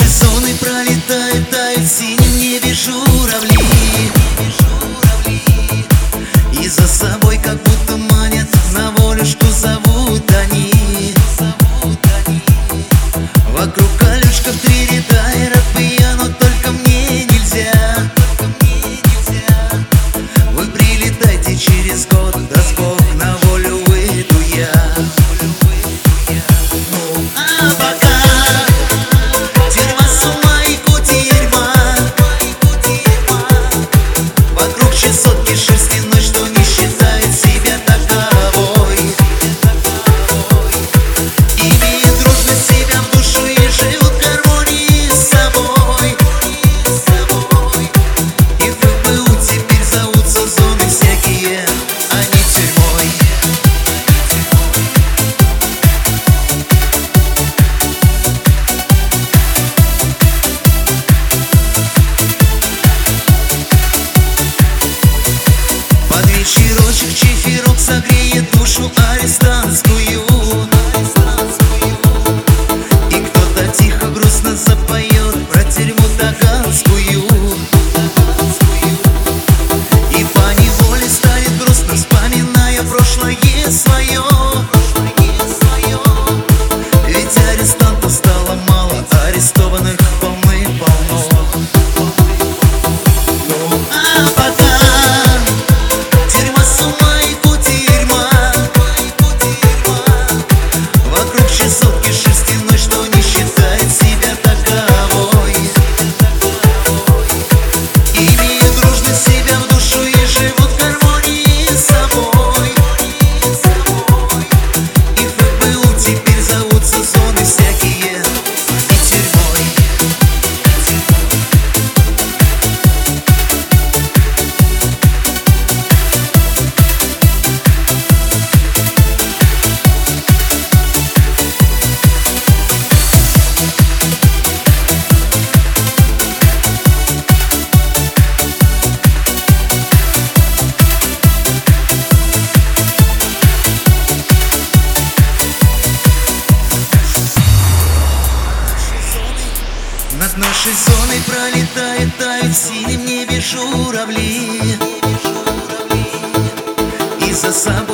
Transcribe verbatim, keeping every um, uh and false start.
зоны пролетают, тают в синем небе журавли, и за собой как будто манят, на волюшку зовут они. Вокруг колючков три ряда, и рад бы я, но только мне нельзя. Вы прилетайте через год, даст Бог, на волю выйду я. Ну а пока тюрьма с ума и кутерьма, вокруг чесотки шерстяной, что не считает себя таковой, имеет дружность себя в душу и живут в гармонии с собой. И в ФБУ теперь зовутся зоны всякие, а не тюрьмой. Под вечерочек чиферок согреет душу арестантскую, и кто-то тихо грустно запоет про тюрьму таганскую. И поневоле станет грустно, вспоминая прошлое свое. Ведь арестантов стало мало, арестованных полны-полно. Ну а пока тюрьма с ума и кутерьма, вокруг чесотки шерстяной, что не считает себя таковой, имеют дружность себя в душу и живут в гармонии с собой. И в ФБУ теперь зовутся зоны всякие, а не тюрьмой. Над нашей зоной пролетают, тают в синем небе журавли, и за собой